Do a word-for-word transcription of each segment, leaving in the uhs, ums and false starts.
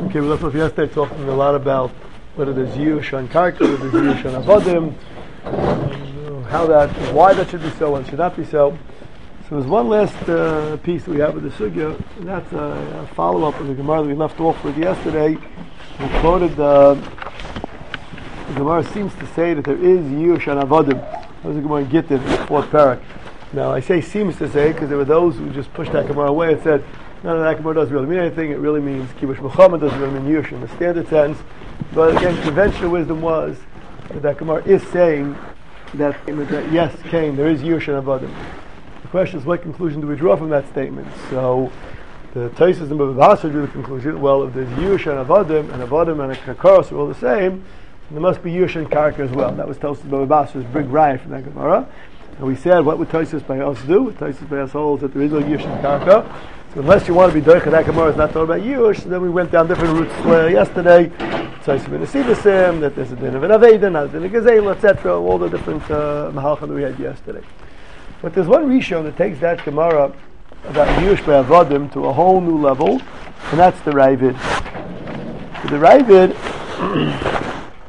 Okay, we left off yesterday talking a lot about whether there's Yush on Karka, whether there's Yush on Avodim, and, uh, how that, why that should be so and should not be so. So there's one last uh, piece that we have with the Sugya, and that's a, a follow-up of the Gemara that we left off with yesterday. We quoted the, the Gemara seems to say that there is Yush on Avodim. That was the Gemara in Gittin, the fourth parak. Now I say seems to say because there were those who just pushed that Gemara away and said, no, no, that Gemara doesn't really mean anything. It really means Kibush Muhammad, doesn't really mean Yush in the standard sense. But again, conventional wisdom was that that Gemara is saying that, that yes, Cain, there is Yush and Avodim. The question is, what conclusion do we draw from that statement? So the Taisus and Bava Basra drew the conclusion, well, if there's Yush and Avodim, and Avodim and Kakaros are all the same, there must be Yush and Karka as well. That was Taisus and Bava Basra's big riot from that Gemara. And we said, what would Taisus by us do? Taisus by us holds that there is no Yush and Karka. So unless you want to be doich that Gemara is not talking about Yush, so then we went down different routes uh, yesterday. Taisus ben Asivasim, that there's a din of an Aveda, not a din of Gazela, et cetera. All the different uh, mahalchim that we had yesterday. But there's one Rishon that takes that Gemara about Yush by Avodim to a whole new level, and that's the Ravid. The Ravid.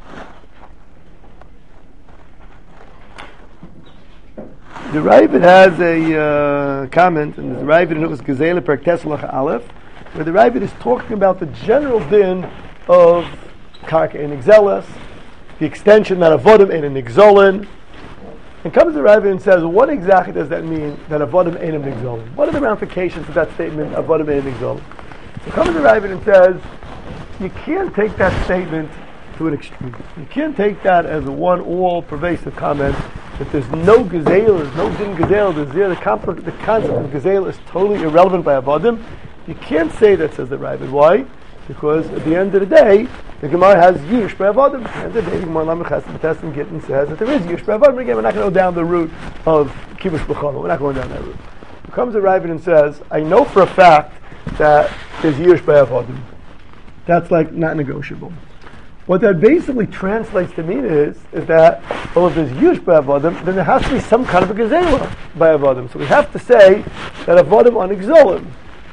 The Ravid has a uh, comment, and the Ravid in it was Gezela Perktesselach Aleph, where the Ravid is talking about the general din of Karka and Exelas, the extension that Avodim and an Exolin, and comes the Ravid and says, what exactly does that mean, that Avodim and an Exolin? What are the ramifications of that statement, Avodim and an Exolin? So comes the Ravid and says, you can't take that statement to an extreme. You can't take that as a one all pervasive comment that there's no gazelle, there's no din gazelle, there's there, the, compl- the concept of gazelle is totally irrelevant by Avodim. You can't say that, says the Ravid. Why? Because at the end of the day, the Gemara has Yush by Avodim. At the end of the day, the Gemara Lamechas and Tessim Gittin says that there is Yush by Avodim. Again, we're not going to go down the route of Kibush B'chama. We're not going down that route. It comes the Ravid and says, I know for a fact that there's Yush by Avodim. That's like not negotiable. What that basically translates to mean is, is that, well, if there's Yush by Avodim, then there has to be some kind of a Gezela by Avodim. So we have to say that Avodim on Exolim.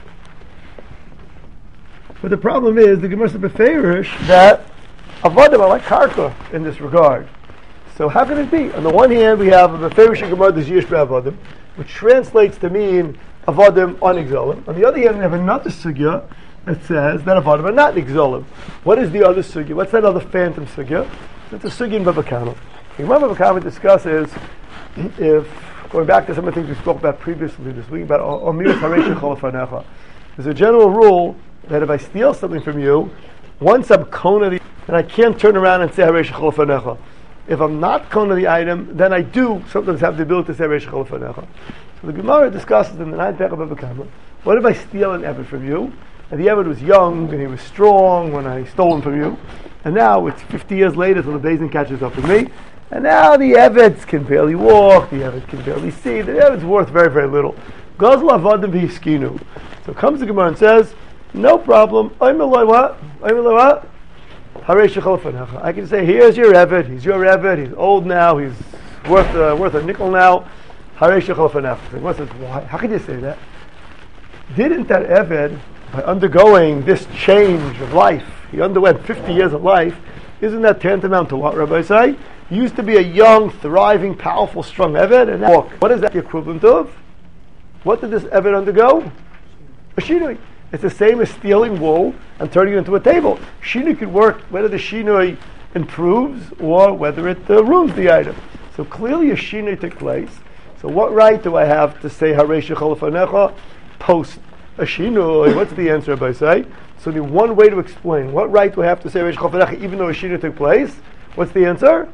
But the problem is, the Gemara said beferish that Avodim are like Karka in this regard. So how can it be? On the one hand, we have a beferish Gemara, there's Yush by Avodim, which translates to mean Avodim on Exolim. On the other hand, we have another sugya that says that Avodim are not Exolim. What is the other sugya? What's that other phantom sugya? It's a sugya in Bava Kama. The Gemara Bava Kama discusses if, going back to some of the things we spoke about previously this week, about Omir Haresh Cholafanecha. There's a general rule that if I steal something from you, once I'm kona the, then I can't turn around and say Haresh Cholafanecha. If I'm not kona the item, then I do sometimes have the ability to say Haresh Cholafanecha. So the Gemara discusses in the ninth Pech of Bava Kama, what if I steal an Eved from you? And the Eved was young and he was strong when I stole him from you. And now it's fifty years later till the Beis catches up with me. And now the Eveds can barely walk, the Eved can barely see. The Eved's worth very, very little. Gazla Avodim v'hiskinu. So comes the Gemara and says, no problem. I'm Eloi what? I'm Eloi what? Haresh Shechol Fanecha. I can say, here's your Eved. He's your Eved. He's old now. He's worth uh, worth a nickel now. Haresh Shechol Fanecha. The Gemara says, why? How can you say that? Didn't that Eved, by undergoing this change of life, he underwent fifty years of life, isn't that tantamount to what, Rabbi say? He used to be a young, thriving, powerful, strong Eved, and now, what is that the equivalent of? What did this Eved undergo? A shinui. It's the same as stealing wool and turning it into a table. Shinui could work whether the shinui improves or whether it uh, ruins the item. So clearly a shinui took place. So what right do I have to say Haresh Shechol Fanecha post a shinui? What's the answer, Rabbi say? So the one way to explain what right do I have to say Haresh Shechol Fanecha even though a shinui took place? What's the answer?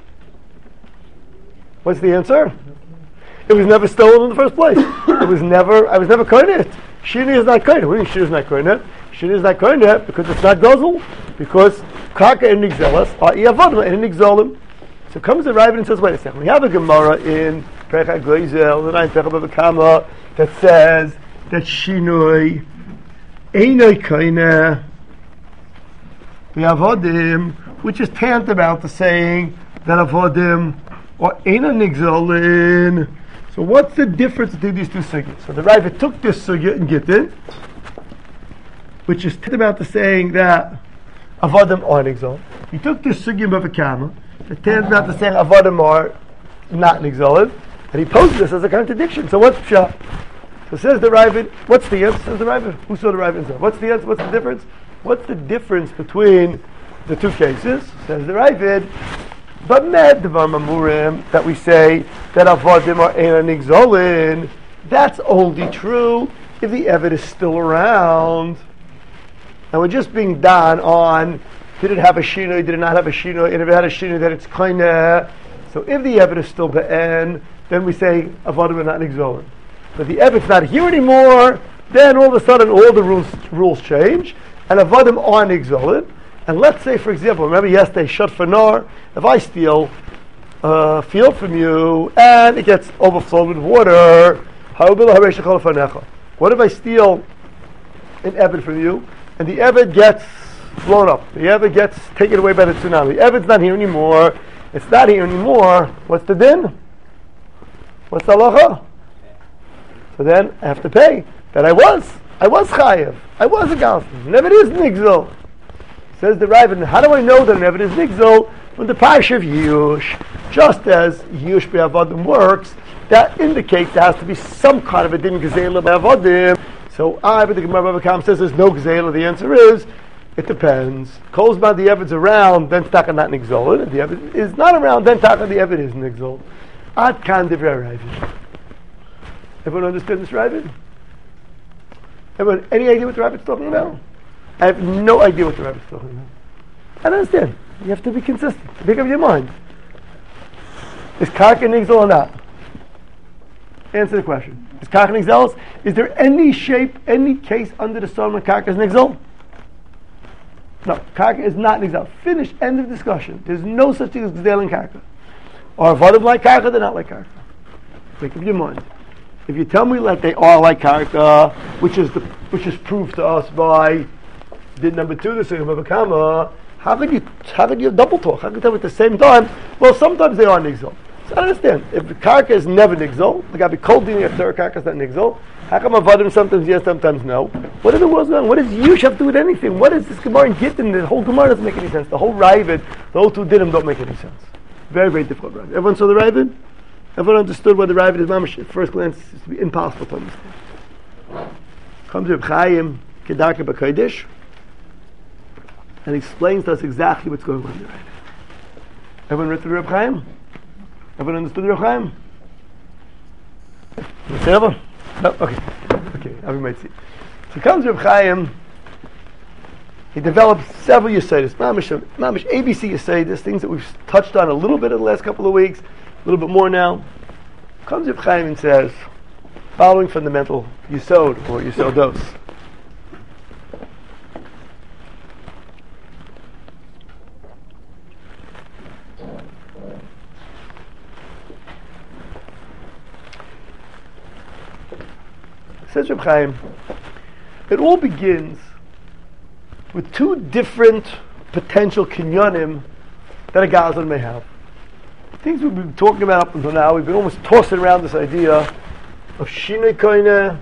What's the answer? It was never stolen in the first place. It was never. I was never koined it. Shinui is not koined it. What do you mean Shinui is not koined it? Shinui is not koined it because it's not gozel. Because Karka and Nigzelas are Iyavodim and Nigzolim. So comes the Ravid and says, wait a second. We have a Gemara in Percha Goizel, the ninth Percha Bava Kama, that says that Shinui Einoi koined the Avodim, which is tantamount to saying that Avodim or Eina Nigzolin. So what's the difference between these two sugyas? So the Ravid took this sugya in Gittin, which is tantamount to saying that Avodim are nigzol. He took this sugya of a kama, it turns out to say avodim are not nigzol, and he posed this as a contradiction. So what's pshat? So says the Ravid, what's the answer? Says the Ravid. Who saw the Ravid answer? What's the answer? What's the difference? What's the difference between the two cases? Says the Ravid. But med devar mamurim, that we say that avodim are ein nigzolin, that's only true if the Eved is still around. And we're just being done on, did it have a shinoi, did it not have a shinoi, and if it had a shinoi, then it's kaineh. So if the Eved is still be'en, then we say avodim are not nigzolin. But the Eved's not here anymore, then all of a sudden all the rules rules change, and avodim are nigzolin. And let's say, for example, remember yesterday, shut for nor, if I steal a field from you, and it gets overflowed with water, what if I steal an Eved from you, and the Eved gets blown up, the Eved gets taken away by the tsunami, the Eved's not here anymore, it's not here anymore, what's the din? What's the halacha? So then I have to pay. That I was. I was chayev. I was a galson. Never is nigzol. Says the Ravid, how do I know that never is nigzol? From the parsha of Yush. Just as Yush be'avadim works, that indicates there has to be some kind of a din gezela be'avadim. So I, but the Gemara Bava Kam says there's no gezela. The answer is, it depends. Calls by the Evid's around, then taka not nigzol. If the Evid is not around, then taka the Evid is nigzol. Ad kan divrei Ravid. Everyone understand this Ravid? Everyone, any idea what the Ravid's talking about? I have no idea what the Ravid's talking about. I don't understand. You have to be consistent. Make up your mind. Is karka nigzol or not? Answer the question. Is karka nigzol? Is there any shape, any case under the sun when karka is nigzol? No, karka is not nigzol. Finish. End of discussion. There's no such thing as gzel in karka. Or avodim like karka, they're not like karka. Make up your mind. If you tell me that they are like karka, which is the which is proved to us by did number two, the Sugya of Kama, how could you how could you double talk? How could you tell me at the same time? Well, sometimes they are nigzol. So I understand. If the karka is never nigzol, the guy be cold dealing after karka is not nigzol. How come avodim sometimes yes, sometimes no? What in the world's going on? What does Yush have to do with anything? What is this Gemara in Gittin? The whole Gemara doesn't make any sense. The whole Ravid, the whole two dinim don't make any sense. Very, very difficult Ravid. Everyone saw the Ravid? Everyone understood what the Ravid is, mamash, at first glance, it's to be impossible to understand. Comes Reb Chaim, Kedarka B'Kodesh, and explains to us exactly what's going on in the Ravid. Everyone read through Reb Chaim? Everyone understood Reb Chaim? Everyone? No? Okay. Okay, we might see. So comes Reb Chaim, he develops several Yesodis, mamash, mamash, A B C Yesodis, things that we've touched on a little bit in the last couple of weeks, a little bit more now. Comes Reb Chaim and says, following fundamental Yesod or Yesodos. Says Reb Chaim, it all begins with two different potential kinyonim that a Gazan may have. Things we've been talking about up until now, we've been almost tossing around this idea of Shinoi Koine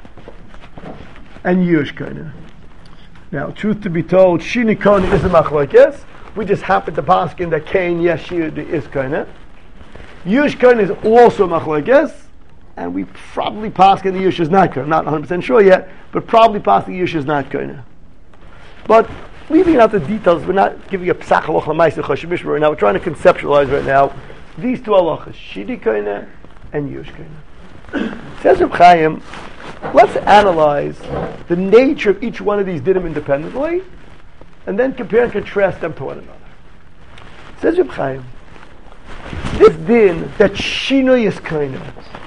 and Yush Koine. Now, truth to be told, Shinoi Koine is a machlokes. We just happen to paskin that Kain, yes, Shir is Koine. Yush Koine is also machlokes, and we probably paskin the Yush is not Koine. Not one hundred percent sure yet, but probably paskin the Yush is not Koine. But leaving out the details, we're not giving a psach halacha ma'aseh choshev right now. We're trying to conceptualize right now these two halachas, Shidi Koine and Yush Koine. Says Reb Chaim, let's analyze the nature of each one of these dinim independently, and then compare and contrast them to one another. Says Reb Chaim, this din that Shinoi is Koine,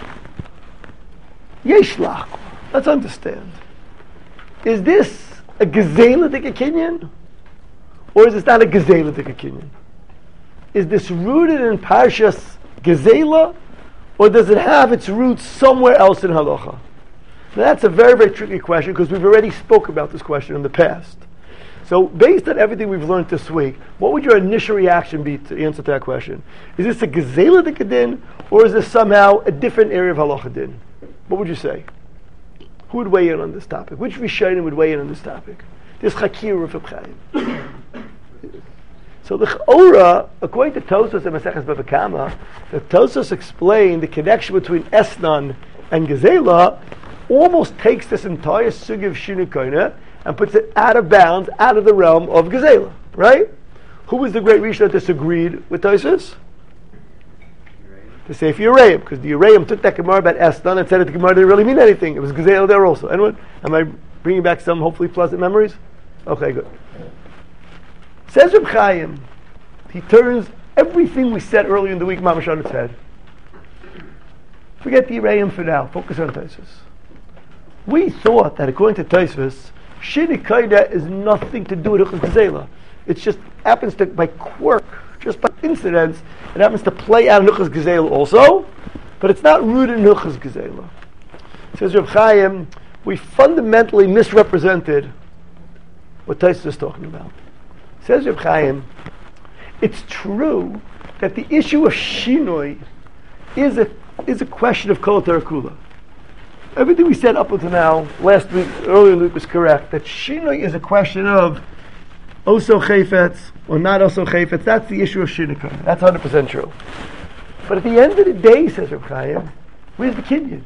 yesh lach. Let's understand. Is this a gezela kinyan, or is this not a gezela kinyan? Is this rooted in Parshas Gezela, or does it have its roots somewhere else in Halacha? Now that's a very, very tricky question because we've already spoke about this question in the past. So based on everything we've learned this week, what would your initial reaction be to answer to that question? Is this a Gezela din, or is this somehow a different area of Halacha din? What would you say? Who would weigh in on this topic? Which Rishonim would weigh in on this topic? This Chakir of Reb Chaim. So the Ch'ora, according to Tosfos and Maseches Bava Kama, the Tosfos explained the connection between Esnan and Gezela almost takes this entire sugi of Shinui Koine and puts it out of bounds, out of the realm of Gezela, right? Who was the great Rishon that disagreed with Tosfos? The Sefer Yereim, because the Yereim took that Gemara about Esnan and said that the Gemara didn't really mean anything. It was Gezela there also. Anyone? Am I bringing back some hopefully pleasant memories? Okay, good. Says Reb Chaim, he turns everything we said earlier in the week mamash on its head. Forget the Yereim for now. Focus on Tosfos. We thought that according to Tosfos, Shinui Koine is nothing to do with Hilchos Gezela. It just happens to, by quirk, just by incidence, it happens to play out in Hilchos Gezela also, but it's not rooted in Hilchos Gezela. Says Reb Chaim, we fundamentally misrepresented what Tosfos is talking about. Says Reb Chaim, it's true that the issue of Shinui is a is a question of Kol Terakula. Everything we said up until now, last week, earlier in the week, was correct. That Shinui is a question of Oso Chayfetz or not Oso Chayfetz. That's the issue of Shinui. That's one hundred percent true. But at the end of the day, says Reb Chaim, where's the Kinyan?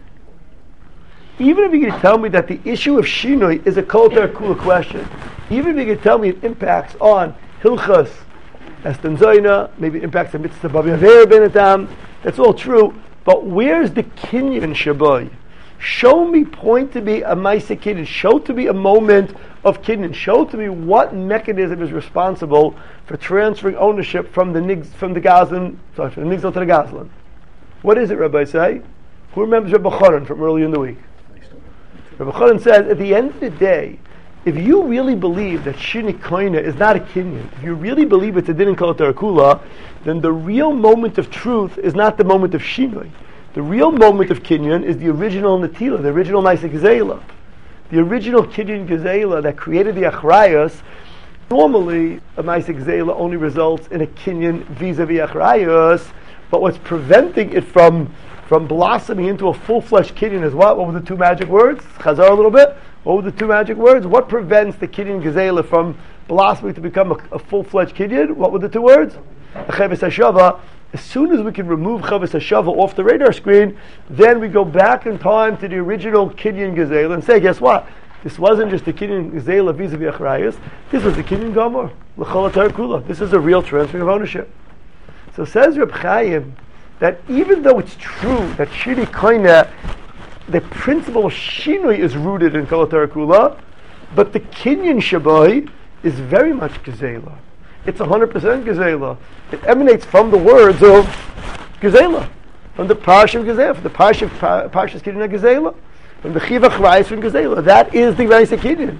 Even if you can tell me that the issue of Shinui is a Kol Terakula question, even if you can tell me it impacts on Hilchas, Estan Zoyna, maybe it impacts on Mitzvah Babi Aver Ben Adam, that's all true, but where's the Kinyan Shabai? Show me, point to me a Maisa Kinyan, show to me a moment of Kinyan, show to me what mechanism is responsible for transferring ownership from the Nigs, from the Gazlan, sorry, from the Nigzel to the Gazlan. What is it, Rabbi say? Who remembers Rabbi Choron from earlier in the week? Rabbi Choron says, at the end of the day, if you really believe that Shinui Koine is not a Kinyan, if you really believe it's a Din in Kol Terakula, then the real moment of truth is not the moment of Shinui. The real moment of Kinyan is the original Netila, the original Maisa Gezela. The original Kinyan Gezela that created the Achrayos. Normally, a Maisa Gezela only results in a Kinyan vis-a-vis Achrayos, but what's preventing it from from blossoming into a full-fledged Kinyan is what? What were the two magic words? Chazar a little bit. What were the two magic words? What prevents the Kinyan Gezela from blossoming to become a, a full-fledged Kinyan? What were the two words? Chavis Hashava. As soon as we can remove Chavis Hashava off the radar screen, then we go back in time to the original Kinyan Gezela and say, guess what? This wasn't just the Kinyan Gezela vis-a-vis Achrayos. This was the Kinyan Gomor. L'chol Terakula. This is a real transfer of ownership. So says Reb Chaim that even though it's true that Shinui Koine, the principle of Shinui is rooted in Kol Terakula, but the Kinyan Shabai is very much Gezela. It's one hundred percent Gezela. It emanates from the words of Gezela, from the Parsha of Gezela, from the Parsha of Parshas Kinyan Gezela, from the Chiv Achrayos from Gezela. That is the Maisa Kinyan.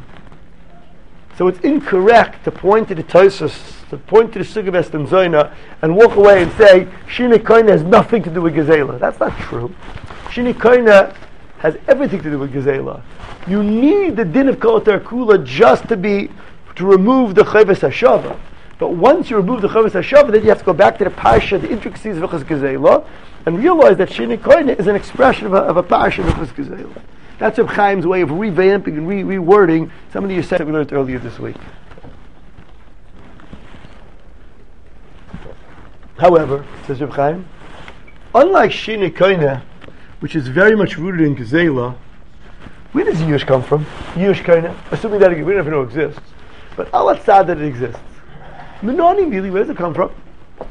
So it's incorrect to point to the Tosfos, to point to the Sugya of Estan Zoyna, and walk away and say Shinui Koine has nothing to do with Gezela. That's not true. Shinui Koine has everything to do with Gezela. You need the din of Kol Terakula just to be to remove the Chavis Hashava. But once you remove the Chavis Hashava, then you have to go back to the Parsha, the intricacies of Hilchos Gezela, and realize that Shinui Koine is an expression of a, of a Parsha of Hilchos Gezela. That's Reb Chaim's way of revamping and re- rewording some of the yesod that we learned earlier this week. However, says Reb Chaim, unlike Shinui Koine, which is very much rooted in Gezela, where does Yush come from? Yush Koine, assuming that it, we don't even know it exists. But al atzad that it exists. Menoni really, where does it come from?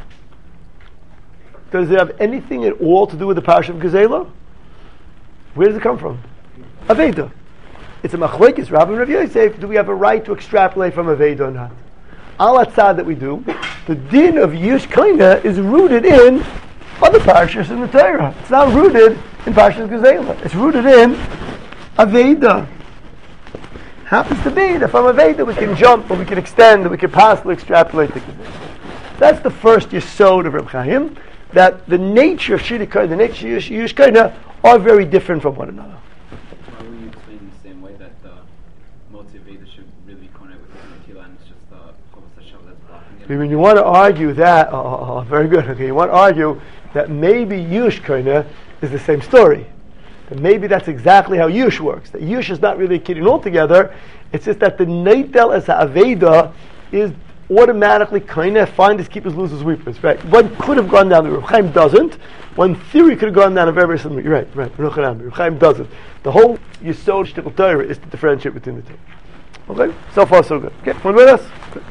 Does it have anything at all to do with the Parsha of Gezela? Where does it come from? Aveda. It's a machlokes. Rabbi and Rav Yosef, do we have a right to extrapolate from Aveda or not? Al atzad that we do, the din of Yush Koine is rooted in other parshas in the Torah. It's not rooted in Parshas Gezela. It's rooted in Aveda. Happens to be that from Aveda we can jump, or we can extend, or we can possibly extrapolate the Gezela. That's the first yesod of Reb Chaim, that the nature of Shinui Koine, the nature of Yush Koine are very different from one another. Why would you explain in the same way that the motive should really connect with the Netila and it's just the Chavis Hashava that's blocking it? When you want to argue that, oh, oh, oh, very good, okay, you want to argue that maybe Yush Koine is the same story. That maybe that's exactly how Yush works. That Yush is not really a Kinyan altogether, it's just that the Neitel as Aveda is automatically kind of finders, keepers, losers, weepers, right? One could have gone down the road. Reb Chaim doesn't. One theory could have gone down a very, very similar. You're right, right. Reb Chaim doesn't. The whole Yisod Shtickle Torah is to differentiate between the two. Okay? So far, so good. Okay, one with us? Good.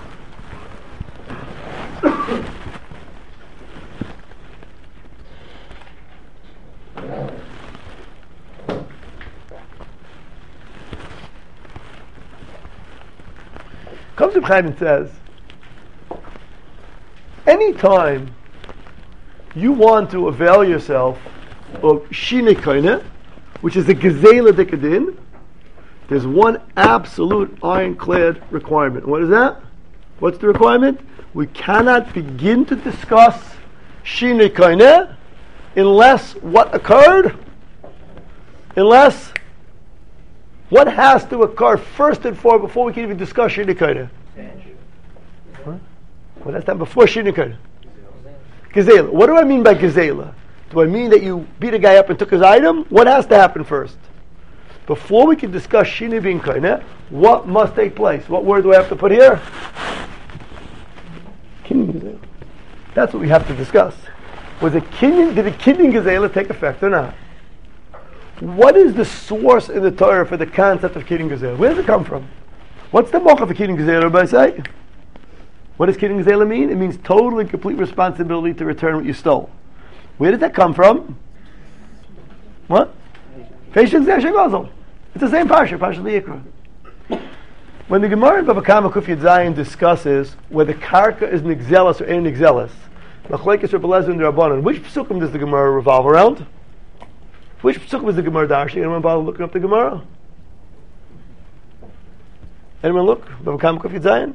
Comes to Chaim and says, anytime you want to avail yourself of Shine Koine, which is the Gezela Dikadin, there's one absolute ironclad requirement. What is that? What's the requirement? We cannot begin to discuss Shine Koine unless what occurred? Unless what has to occur first and foremost before we can even discuss Shine Koine? Huh? Well, that's done before Shine Koine. Gezela. What do I mean by Gezela? Do I mean that you beat a guy up and took his item? What has to happen first? Before we can discuss Shine being Koine, what must take place? What word do I have to put here? Kinyan Gezela. That's what we have to discuss. Was a Kinyan, did a Kinyan Gezela take effect or not? What is the source in the Torah for the concept of Kinyan Gezela? Where does it come from? What's the mocha for Kinyan Gezela, everybody say? What does Kinyan Gezela mean? It means total and complete responsibility to return what you stole. Where did that come from? What? It's the same parsha, parsha Vayikra. When the Gemara in Bava Kama Kuf Yud Zayin discusses whether karka is nigzelas or ain't nigzelas, Machlekes Rebbe Lezer and the Rabbanan, which psukim does the Gemara revolve around? Which psukim is the Gemara darshing? Anyone bother looking up the Gemara? Anyone look? Bava Kama Kuf Yud Zayin?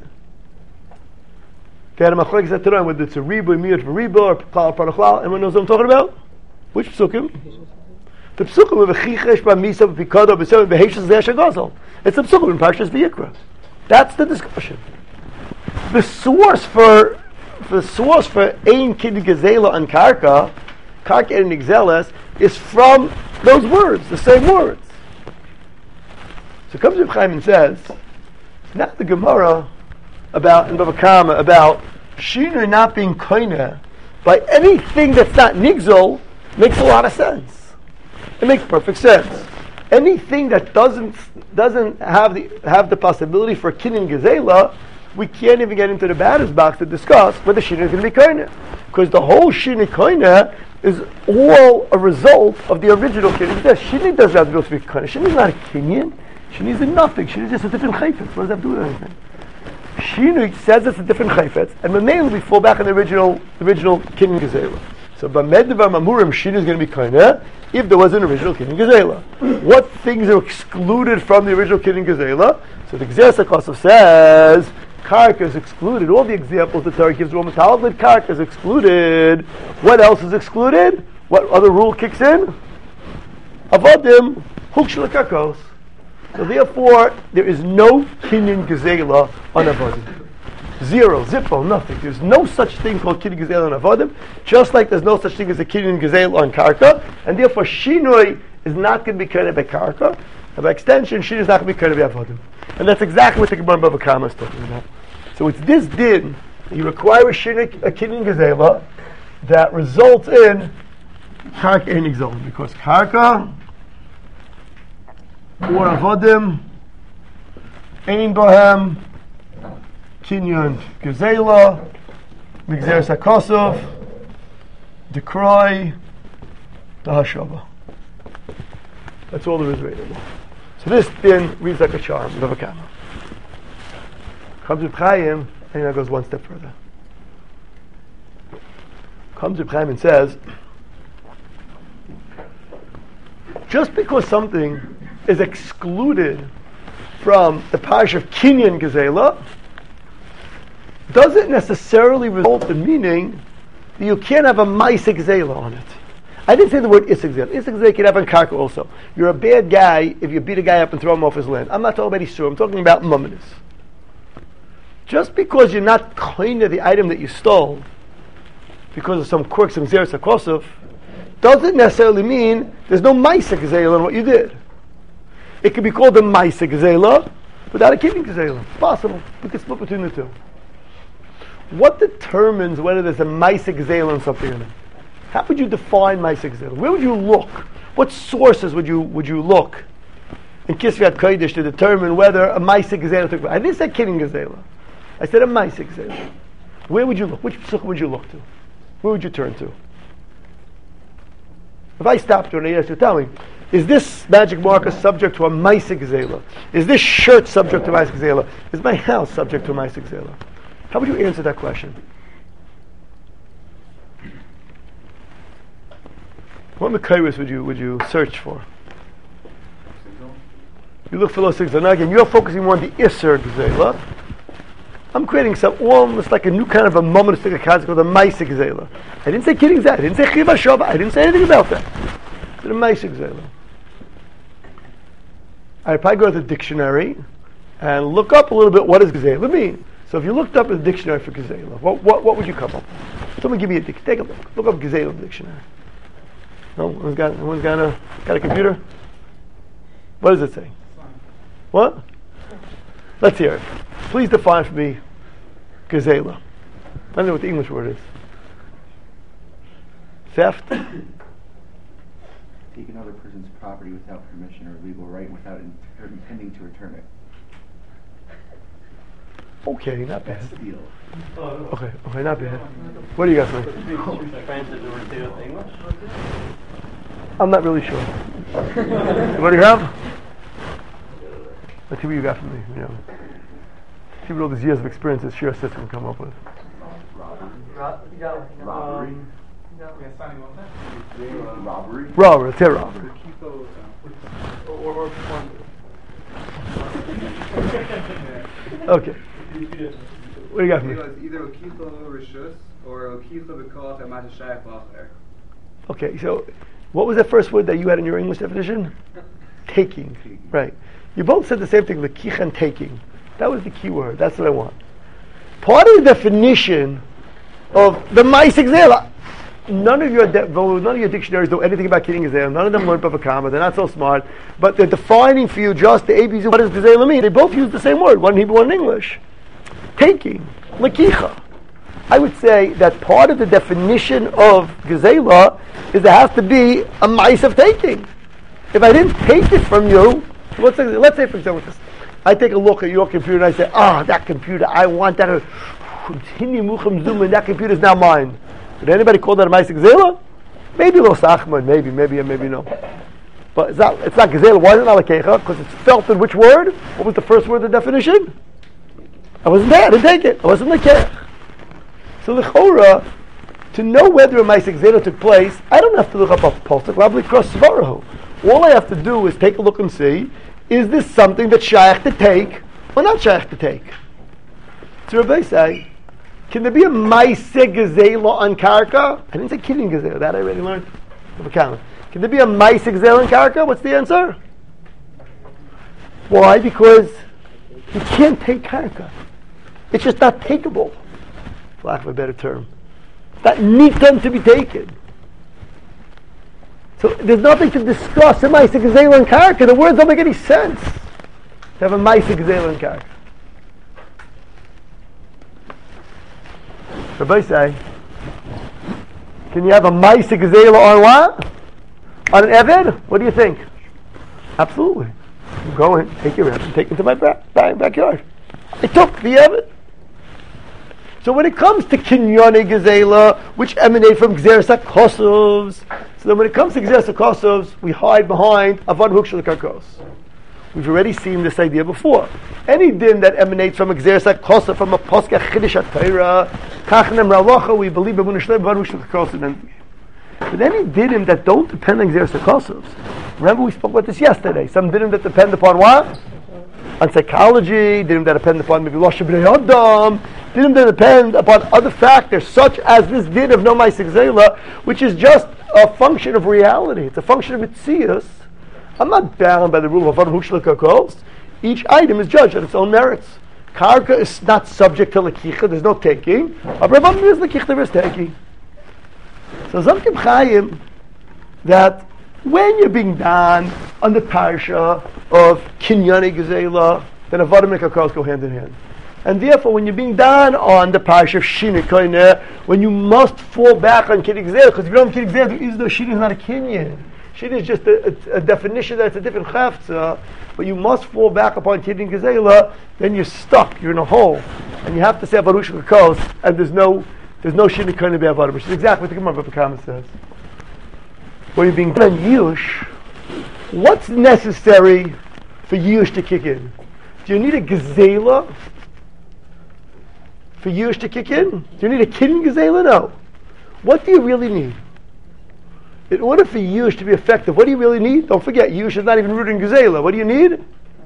Okay, Machlekes Ataran, whether it's a ribu, miyot for ribu, or klal, parachlal. Anyone knows what I'm talking about? Which psukim? The psukim of Echichesh B'Misa B'Pikado B'Seven B'Heishas Ze'esh HaGazal. It's the psukim in Parshas Vayikra. That's the discussion. The source for the source for Ein Kinyan Gezela on Karka, Karka and Nigzelas, is from those words, the same words. So comes Reb Chaim and says, now the Gemara about in Bava Kama about Shiner not being koine by anything that's not nigzol makes a lot of sense. It makes perfect sense. Anything that doesn't doesn't have the have the possibility for Kinyan Gezela, we can't even get into the batters box to discuss whether Shiner is going to be koine, because the whole Shiner koine is all a result of the original Kinyan Gezela. Shiner doesn't have to be koine. Shiner is not a Kinyan. Shiner is a nothing. Shiner is just a different chayfetz. What does that do with anything? Shiner says it's a different chayfetz, and mainly we fall back on the original the original Kinyan Gezela. So B'medvar Mamurim Shiner is going to be koine if there was an original Kinyan Gezela. What things are excluded from the original Kinyan Gezela? So the Gzeras HaKosov says Karka is excluded. All the examples the Torah gives, Roman Talmud, Karka is excluded. What else is excluded? What other rule kicks in? Avodim Hukshel Kakos. So therefore, there is no Kinyan Gezela on Avodim. Zero, zippo, nothing. There's no such thing called Kinyan Gezela on Avodim, just like there's no such thing as a Kinyan Gezela on Karka, and therefore Shinoi is not going to be kind by Karka, and by extension, Shinoi is not going to be kind by Avodim. And that's exactly what the Gemara Bava Kama is talking about. So it's this din, you require a, Shinoi, a Kinyan Gezela, that results in Karka and Exolim, because Karka or Avodim Ein Bohem Kinyan Gezela, Migzeres HaKosov, Dekroy, the Hashava. That's all there is right now. So this then reads like a charm, Bava Kama. Comes Reb Chaim, and now goes one step further. Comes Reb Chaim and says, just because something is excluded from the parish of Kinyan Gezela, doesn't necessarily result in meaning that you can't have a Maisa Gezela on it. I didn't say the word Isik Gezela. Isik Gezela you can have on Karka also. You're a bad guy if you beat a guy up and throw him off his land. I'm not talking about Isur, I'm talking about Mumminus. Just because you're not kind of the item that you stole, because of some quirks of Gzeras HaKosov, doesn't necessarily mean there's no Maisa Gezela on what you did. It could be called a Maisa Gezela without a Kinyan Gezela. It's possible. We could split between the two. What determines whether there's a Maisa Gzeila on something or not? How would you define Maisa Gzeila? Where would you look? What sources would you would you look in Kisvat Kodesh to determine whether a Maisa Gzeila took place? I didn't say Kidding Gzeila. I said a Maisa Gzeila. Where would you look? Which psukim would you look to? Where would you turn to? If I stopped you and I asked you, tell me, is this magic marker subject to a Maisa Gzeila? Is this shirt subject to a Maisa Gzeila? Is my house subject to a Maisa Gzeila? How would you answer that question? What Mekayris would you would you search for? You look for those things. Now again, you're focusing more on the Isser Gzeila. I'm creating some almost like a new kind of a momentous concept called the Maisa Gzeila. I didn't say Kidding Gzeila. I didn't say Chiva Shova. I didn't say anything about that. It's a Maisa Gzeila. I probably go to the dictionary and look up a little bit what does Gzeila mean. So if you looked up in the dictionary for Gzeila, what, what what would you come up with? Someone give me a dictionary. Take a look. Look up Gzeila in the dictionary. No? Anyone's got, anyone's got, a, got a computer? What does it say? What? Let's hear it. Please define for me Gzeila. I don't know what the English word is. Theft? Take another person's property without permission or legal right without in- intending to return it. Okay, not bad. Steal. Okay, okay, not bad. What do you got for me? I'm not really sure. What do you have? Let's see what you got for me. You know, see what all these years of experience this sheer system can come up with. Robbery. Robbery. Robbery. Let's hear robbery. Okay. What do you got for me? Either Okicha Rishus or Okicha B'Kol Tamat Shayach L'Acher. Okay, so what was the first word that you had in your English definition? Taking. Right. You both said the same thing, lekich and taking. That was the key word. That's what I want. Part of the definition of the Maisa Gzeila, none of your de- none of your dictionaries know anything about Kidding Gzeila. None of them learn Bava Kama. They're not so smart. But they're defining for you just the A B C. What does Gzeila mean? They both use the same word, one in Hebrew, one in English. Taking. Lekicha. I would say that part of the definition of Gzeila is there has to be a mice of taking. If I didn't take it from you, let's say, let's say for example, this, I take a look at your computer and I say, ah, oh, that computer, I want that. And that computer is now mine. Did anybody call that a mice of Gzeila? Maybe Los Achman, maybe, maybe, maybe no. But it's not, it's not Gzeila. Why is it not Lekecha? Because it's felt in which word? What was the first word of the definition? I wasn't there, I didn't take it. I wasn't Lekech. So L'chora, to know whether a Maisa Gzeila took place, I don't have to look up a Pasuk, Rabbi Cross Svarahu. All I have to do is take a look and see, is this something that's shaykh to take or not shaykh to take? So Rabbi say, can there be a Maisa Gzeila on Karka? I didn't say Kidding Gzeila, that I already learned. Can there be a Maisa Gzeila on Karka? What's the answer? Why? Because you can't take Karka. It's just not takeable, for lack of a better term. It's not nitan to be taken. So there's nothing to discuss a Maisa Gzeila and Karka. The words don't make any sense to have a Maisa Gzeila and Karka. Rabbi say, can you have a Maisa Gzeila on what? On an Eved? What do you think? Absolutely. Go in, take your Eved, take it to my back, back, backyard. I took the Eved. So when it comes to Kinyone Gzeila, which emanate from Gzeres HaKosovs, so then when it comes to Gzeres HaKosovs, we hide behind Avad Hukshel Karkos. We've already seen this idea before. Any din that emanates from a Gzeres HaKosov, from a Posca Chiddush HaTorah, Kachnem Ralocha, we believe Avad Hukshel Karkos. But any dinim that don't depend on Gzeres HaKosovs, remember we spoke about this yesterday, some dinim that depend upon what? On psychology, dinim that depend upon maybe Loshe B'nei Adam, dinim that depend upon other factors, such as this din of no Maisa Gzeila, which is just a function of reality. It's a function of Mitzias. I'm not bound by the rule of Avad Hukshel Karkos. Each item is judged on its own merits. Karka is not subject to Lekicha, there's no taking. Abraham is Lekicha, there is taking. So Zamkim Chaim, that when you're being done on the parsha of Kinyane Gzeila, then Avadim and Karkos go hand in hand. And therefore, when you're being done on the parish of Shina Koine, when you must fall back on Kiddush Gezeilah, because if you don't have Kiddush Gezeilah, there is no Shina, is not a Kinyan. Shina is just a, a, a definition that's a different Chafza, but you must fall back upon Kiddush Gezeilah, then you're stuck, you're in a hole. And you have to say Baruch Shekos, and there's no there's no Shina Koine Be'avadim, which is exactly what the Gemara Bava Kama says. When you're being done on Yush, what's necessary for Yush to kick in? Do you need a Gezeilah for Yush to kick in? Do you need a Kiddush Gezeilah? No. What do you really need? In order for Yush to be effective, what do you really need? Don't forget, Yush is not even rooted in Gezeilah. What do you need?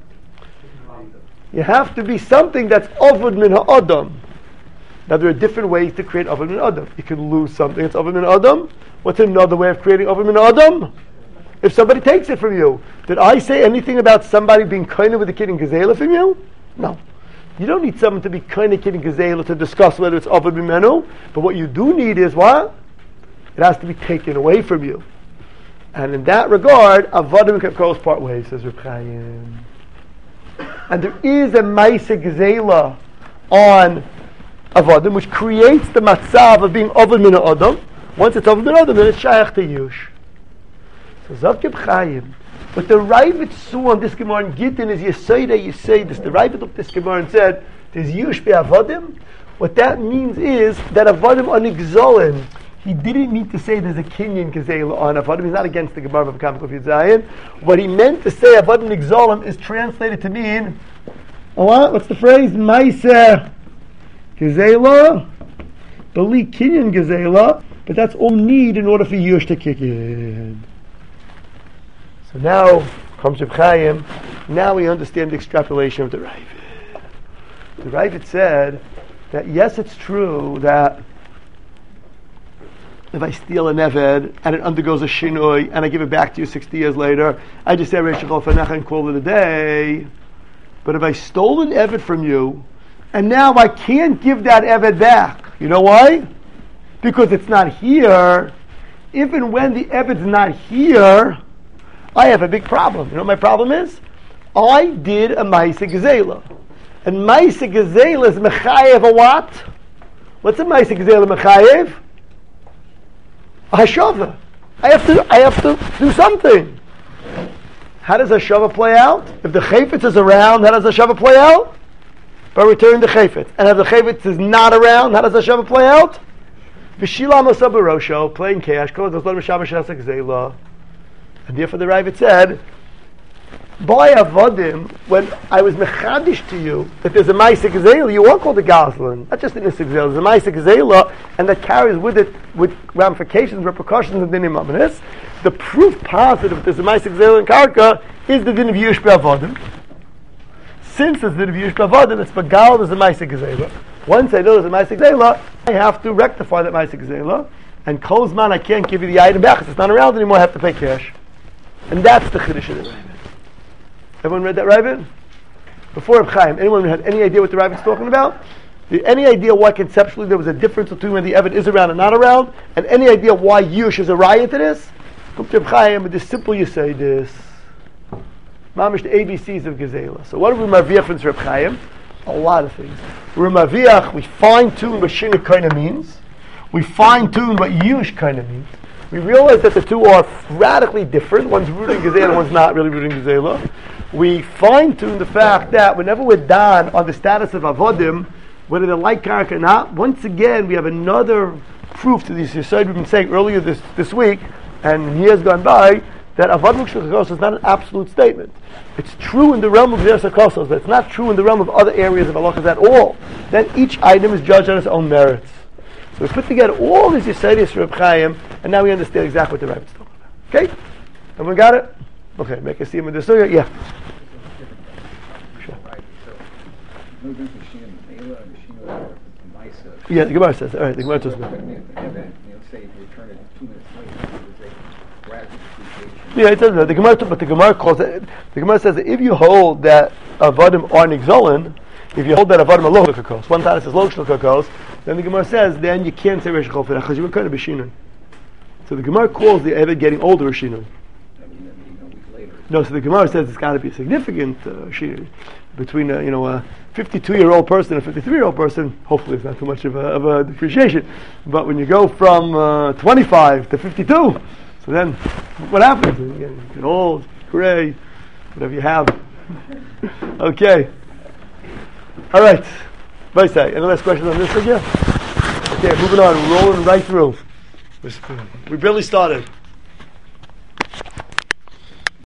You have to be something that's Avod Min Ha'adam. Now there are different ways to create Avod Min Adam. You can lose something that's Avod Min Adam. What's another way of creating Avod Min Adam? If somebody takes it from you. Did I say anything about somebody being kind with a kid in Gezeilah from you? No. You don't need someone to be kind of kid in Gezeilah to discuss whether it's Avod Mimenu. But what you do need is what? It has to be taken away from you. And in that regard, Avodim goes part ways, says Reb Chaim. And there is a Maisa Gezeilah on Avodim, which creates the matzav of being Avod Min Adam. Once it's Avod Min Adam, then it's Shayach to Yush. So Zav Reb Chaim. But the Ravid saw on this Gemara in Gittin is Yesayda Yesaydas. The Ravid of this Gemara and said, there's Yush be Avodim. What that means is that Avodim are Nigzolim. He didn't mean to say there's a Kinyan Gezeilah on Avodim. He's not against the Gemara of Kamach of Yudzayin. What he meant to say Avodim Nigzolim is translated to mean, what? What's the phrase? Maisa Gezeilah, Bali Kinyan Gezeilah, but that's all need in order for Yush to kick in. So now comes Reb Chaim. Now we understand the extrapolation of the Ravid. The Ravid said that yes, it's true that if I steal an Eved and it undergoes a Shinoi and I give it back to you sixty years later, I just say Reish Shechol Fanecha and call it a day. But if I stole an Eved from you and now I can't give that Eved back, you know why? Because it's not here. If and when the Eved's not here, I have a big problem. You know what my problem is? I did a Maisa Gezeilah. And Maisa Gezeilah is Mechayev a what? What's a Maisa Gezeilah Mechayev? A Hashava. I have to I have to do something. How does Hashava play out? If the Chayfetz is around, how does Hashava play out? By returning the Chayfetz. And if the Chayfetz is not around, how does Hashava play out? V'shila Moshe Barosho, playing Kash, Kol Zoslan Mishama Shasa Gezeilah. And therefore the Ravid said, by Avodim, when I was mechadish to you that there's a Maisa Gezeilah, you are called a Gazlan, not just an Issa Gezeilah, there's a Maisa Gezeilah, and that carries with it with ramifications, repercussions of Dinim Amanis. The proof positive that there's a Maisa Gezeilah in Karka is the Din of Yush Be'avodim. Since it's the Din of Yush Be'avodim, it's Bagal, there's a Maisa Gezeilah. Once I know there's a Maisa Gezeilah, I have to rectify that Maisa Gezeilah, and Kozman, I can't give you the item back because it's not around anymore, I have to pay cash. And that's the Chiddush of the Ravid. Everyone read that Ravid? Before Reb Chaim, anyone had any idea what the Ravid's talking about? Did any idea why conceptually there was a difference between when the Evid is around and not around? And any idea why Yush is a riot to this? Come to Reb Chaim, but just simple you say this. Mamish the A B Cs of Gezeilah. So what do we marviach from Reb Chaim? A lot of things. We're marviach, we fine-tune what Shina kind of means. We fine-tune what Yush kind of means. We realize that the two are radically different. One's rooted in Gezeilah, one's not really rooted in Gezeilah. We fine-tune the fact that whenever we're done on the status of Avodim, whether they're like Karka or not, once again we have another proof to this Yesod we've been saying earlier this, this week, and years gone by, that Avodim Shechakos is not an absolute statement. It's true in the realm of Zeres HaKosos, but it's not true in the realm of other areas of halachas at all. Then each item is judged on its own merits. So we put together all these Yesodis for Reb Chaim, and now we understand exactly what the Rabbit's talking about. Okay? Everyone got it? Okay, make a see him in the story. Yeah. Sure. Yeah, the Gemara says. All right, the Gemara says. Yeah, it doesn't. The Gemara, but the Gemara calls it. The Gemara says that if you hold that Avodim are Nigzolin, if you hold that Avodim are Loch Kakos, one time it says Loch Kakos, then the Gemara says then you can't say Reish Chol Ferach because you were kind of B'shinun. So the Gemara calls the Eved getting older a Shinun. No, so the Gemara says it's got to be a significant uh, Shinun between uh, you know uh, fifty-two-year-old person and a fifty-three-year-old person, hopefully it's not too much of a, of a depreciation. But when you go from uh, twenty-five to fifty-two, so then what happens? You get, you get old, gray, whatever you have. Okay. All right. Bye, say. Any last questions on this again? Okay, moving on. Rolling right through. We barely started.